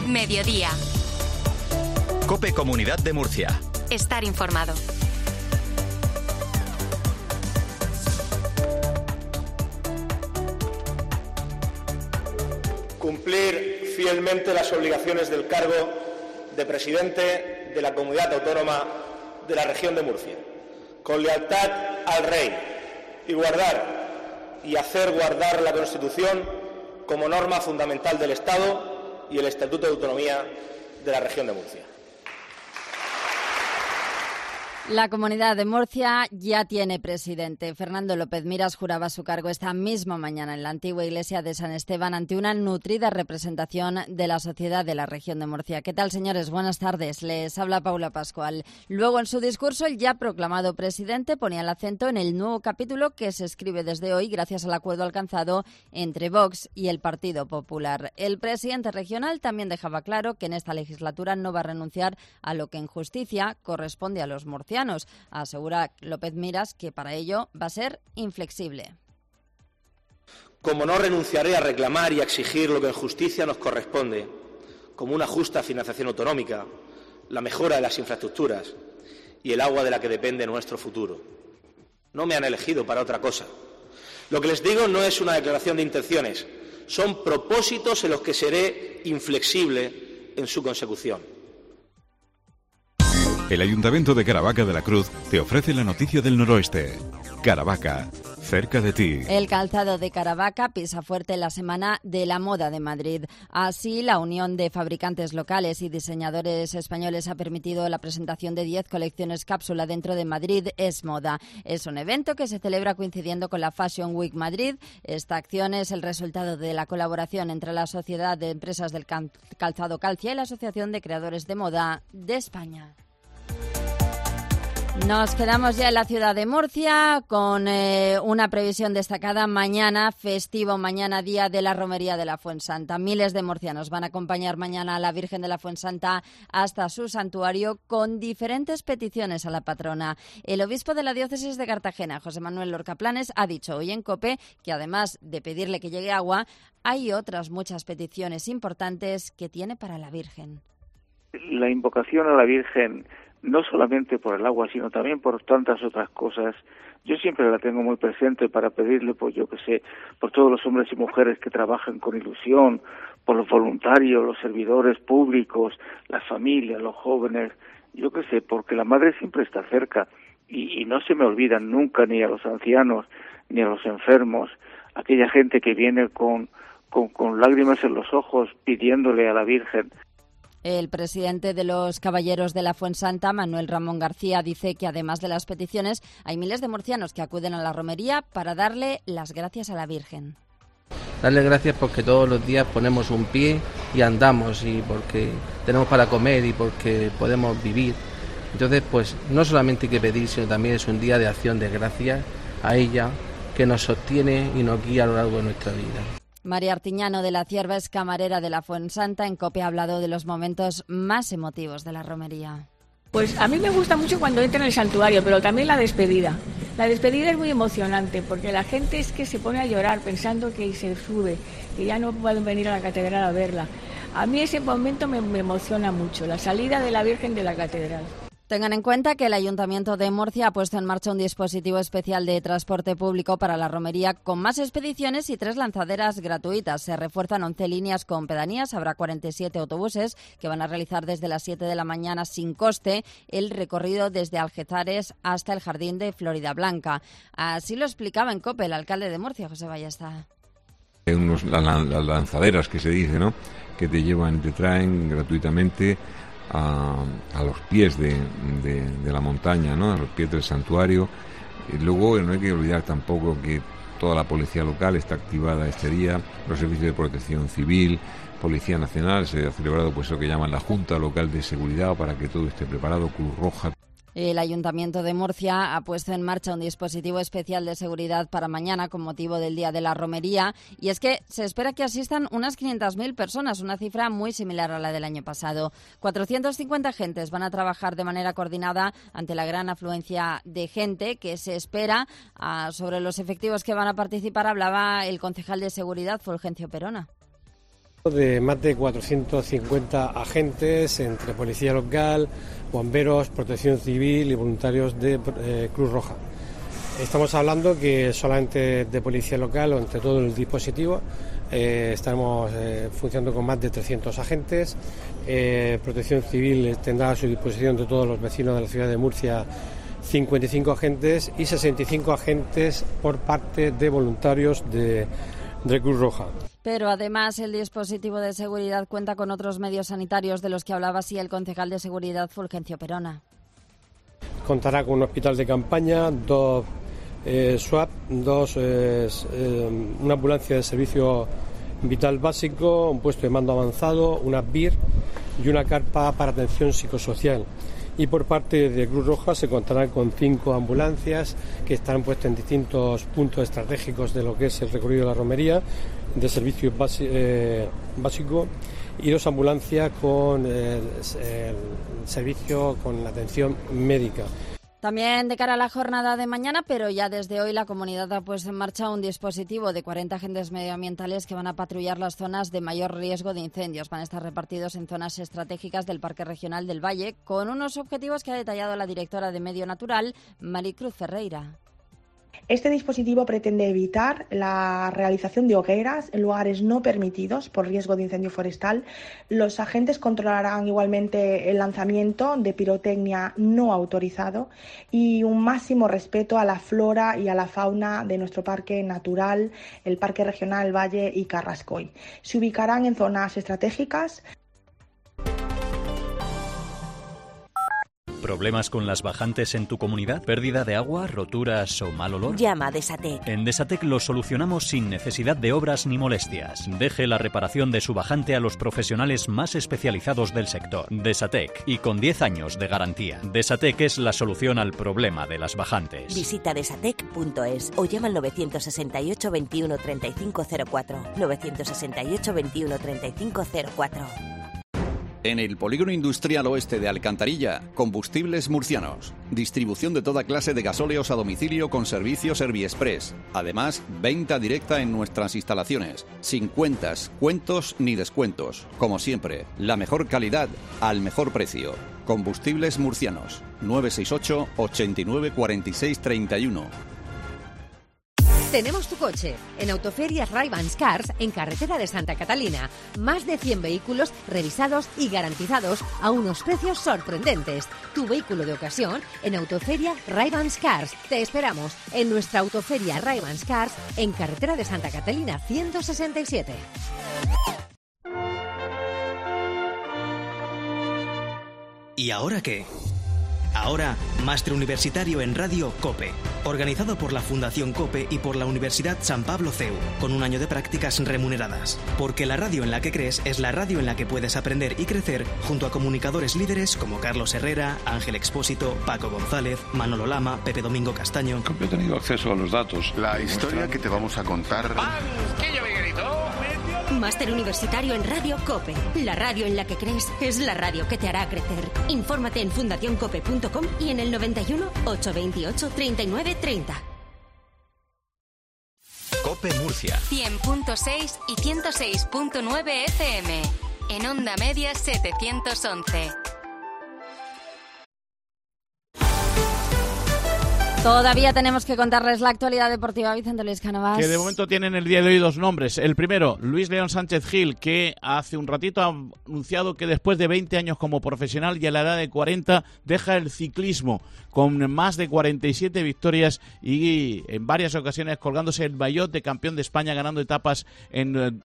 Mediodía. COPE Comunidad de Murcia. Estar informado. Cumplir fielmente las obligaciones del cargo de presidente de la Comunidad Autónoma de la Región de Murcia, con lealtad al Rey y guardar y hacer guardar la Constitución como norma fundamental del Estado y el Estatuto de Autonomía de la Región de Murcia. La Comunidad de Murcia ya tiene presidente. Fernando López Miras juraba su cargo esta misma mañana en la antigua iglesia de San Esteban ante una nutrida representación de la sociedad de la Región de Murcia. ¿Qué tal, señores? Buenas tardes. Les habla Paula Pascual. Luego, en su discurso, el ya proclamado presidente ponía el acento en el nuevo capítulo que se escribe desde hoy gracias al acuerdo alcanzado entre Vox y el Partido Popular. El presidente regional también dejaba claro que en esta legislatura no va a renunciar a lo que en justicia corresponde a los murcianos. Asegura López Miras que para ello va a ser inflexible. Como no renunciaré a reclamar y a exigir lo que en justicia nos corresponde, como una justa financiación autonómica, la mejora de las infraestructuras y el agua de la que depende nuestro futuro. No me han elegido para otra cosa. Lo que les digo no es una declaración de intenciones, son propósitos en los que seré inflexible en su consecución. El Ayuntamiento de Caravaca de la Cruz te ofrece la noticia del noroeste. Caravaca, cerca de ti. El calzado de Caravaca pisa fuerte en la Semana de la Moda de Madrid. Así, la Unión de Fabricantes Locales y Diseñadores Españoles ha permitido la presentación de 10 colecciones cápsula dentro de Madrid es Moda. Es un evento que se celebra coincidiendo con la Fashion Week Madrid. Esta acción es el resultado de la colaboración entre la Sociedad de Empresas del Calzado Calcia y la Asociación de Creadores de Moda de España. Nos quedamos ya en la ciudad de Murcia con una previsión destacada. Mañana, festivo, mañana día de la Romería de la Fuensanta. Miles de murcianos van a acompañar mañana a la Virgen de la Fuensanta hasta su santuario con diferentes peticiones a la patrona. El obispo de la diócesis de Cartagena, José Manuel Lorca Planes, ha dicho hoy en COPE que además de pedirle que llegue agua, hay otras muchas peticiones importantes que tiene para la Virgen. La invocación a la Virgen, no solamente por el agua, sino también por tantas otras cosas, yo siempre la tengo muy presente para pedirle, pues yo que sé, por todos los hombres y mujeres que trabajan con ilusión, por los voluntarios, los servidores públicos, las familias, los jóvenes, yo que sé, porque la Madre siempre está cerca y no se me olvidan nunca ni a los ancianos ni a los enfermos, aquella gente que viene con lágrimas en los ojos pidiéndole a la Virgen. El presidente de los Caballeros de la Fuensanta, Manuel Ramón García, dice que además de las peticiones, hay miles de murcianos que acuden a la romería para darle las gracias a la Virgen. Darle gracias porque todos los días ponemos un pie y andamos, y porque tenemos para comer y porque podemos vivir. Entonces, pues no solamente hay que pedir, sino también es un día de acción de gracias a ella, que nos sostiene y nos guía a lo largo de nuestra vida. María Artiñano de la Cierva es camarera de la Fuensanta. En COPE ha hablado de los momentos más emotivos de la romería. Pues a mí me gusta mucho cuando entra en el santuario, pero también la despedida. La despedida es muy emocionante porque la gente es que se pone a llorar pensando que se sube, que ya no pueden venir a la catedral a verla. A mí ese momento me emociona mucho, la salida de la Virgen de la catedral. Tengan en cuenta que el Ayuntamiento de Murcia ha puesto en marcha un dispositivo especial de transporte público para la romería con más expediciones y 3 lanzaderas gratuitas. Se refuerzan 11 líneas con pedanías, habrá 47 autobuses que van a realizar desde las 7 de la mañana sin coste el recorrido desde Algezares hasta el Jardín de Florida Blanca. Así lo explicaba en COPE el alcalde de Murcia, José Ballesta. Las lanzaderas que se dice, ¿no?, que te llevan, te traen gratuitamente a los pies de la montaña, ¿no?, a los pies del santuario. Y luego no hay que olvidar tampoco que toda la policía local está activada este día, los servicios de protección civil, Policía Nacional. Se ha celebrado pues lo que llaman la Junta Local de Seguridad para que todo esté preparado, Cruz Roja. El Ayuntamiento de Murcia ha puesto en marcha un dispositivo especial de seguridad para mañana con motivo del Día de la Romería, y es que se espera que asistan unas 500.000 personas, una cifra muy similar a la del año pasado. 450 agentes van a trabajar de manera coordinada ante la gran afluencia de gente que se espera. Sobre los efectivos que van a participar hablaba el concejal de Seguridad, Fulgencio Perona. De más de 450 agentes entre policía local, bomberos, protección civil y voluntarios de Cruz Roja. Estamos hablando que solamente de policía local o entre todo el dispositivo estamos funcionando con más de 300 agentes. Protección civil tendrá a su disposición de todos los vecinos de la ciudad de Murcia 55 agentes y 65 agentes por parte de voluntarios de Cruz Roja. Pero además el dispositivo de seguridad cuenta con otros medios sanitarios de los que hablaba así el concejal de Seguridad Fulgencio Perona. Contará con un hospital de campaña, 2 SWAT, una ambulancia de servicio vital básico, un puesto de mando avanzado, una BIR y una carpa para atención psicosocial. Y por parte de Cruz Roja se contará con 5 ambulancias que estarán puestas en distintos puntos estratégicos de lo que es el recorrido de la romería, de servicio básico, y 2 ambulancias con el servicio con atención médica. También de cara a la jornada de mañana, pero ya desde hoy la comunidad ha puesto en marcha un dispositivo de 40 agentes medioambientales que van a patrullar las zonas de mayor riesgo de incendios. Van a estar repartidos en zonas estratégicas del Parque Regional del Valle, con unos objetivos que ha detallado la directora de Medio Natural, Maricruz Ferreira. Este dispositivo pretende evitar la realización de hogueras en lugares no permitidos por riesgo de incendio forestal. Los agentes controlarán igualmente el lanzamiento de pirotecnia no autorizado y un máximo respeto a la flora y a la fauna de nuestro parque natural, el Parque Regional Valle y Carrascoy. Se ubicarán en zonas estratégicas. ¿Problemas con las bajantes en tu comunidad? ¿Pérdida de agua, roturas o mal olor? Llama a Desatec. En Desatec lo solucionamos sin necesidad de obras ni molestias. Deje la reparación de su bajante a los profesionales más especializados del sector. Desatec, y con 10 años de garantía. Desatec es la solución al problema de las bajantes. Visita desatec.es o llama al 968 21 35 04. 968 21 35 04. En el Polígono Industrial Oeste de Alcantarilla, Combustibles Murcianos. Distribución de toda clase de gasóleos a domicilio con servicio Serviexpress. Además, venta directa en nuestras instalaciones. Sin cuentas, cuentos ni descuentos. Como siempre, la mejor calidad al mejor precio. Combustibles Murcianos. 968 89 46 31. Tenemos tu coche. En Autoferias Ray-Ban Cars, en carretera de Santa Catalina. Más de 100 vehículos revisados y garantizados a unos precios sorprendentes. Tu vehículo de ocasión en Autoferias Ray-Ban Cars. Te esperamos en nuestra Autoferia Ray-Ban Cars, en carretera de Santa Catalina 167. ¿Y ahora qué? Ahora, máster universitario en Radio COPE, organizado por la Fundación COPE y por la Universidad San Pablo CEU, con un año de prácticas remuneradas. Porque la radio en la que crees es la radio en la que puedes aprender y crecer junto a comunicadores líderes como Carlos Herrera, Ángel Expósito, Paco González, Manolo Lama, Pepe Domingo Castaño. Yo he tenido acceso a los datos. La historia que te vamos a contar... Máster universitario en Radio COPE. La radio en la que crees es la radio que te hará crecer. Infórmate en fundacioncope.com y en el 91 828 39 30. COPE Murcia. 100.6 y 106.9 FM. En onda media 711. Todavía tenemos que contarles la actualidad deportiva. Vicente Luis Cánovas. Que de momento tienen el día de hoy 2 nombres. El primero, Luis León Sánchez Gil, que hace un ratito ha anunciado que después de 20 años como profesional y a la edad de 40 deja el ciclismo, con más de 47 victorias y en varias ocasiones colgándose el maillot de campeón de España, ganando etapas en